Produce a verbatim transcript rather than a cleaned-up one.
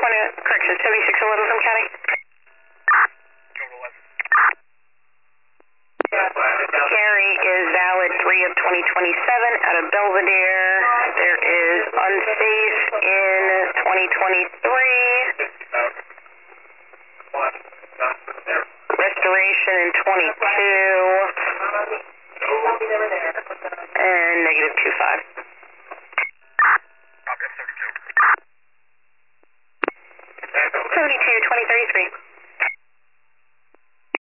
twenty, correction, seventy-six eleven from County. Carry is valid three of twenty twenty-seven out of Belvedere. There is unsafe in twenty twenty-three. Restoration in twenty-two. And negative two five.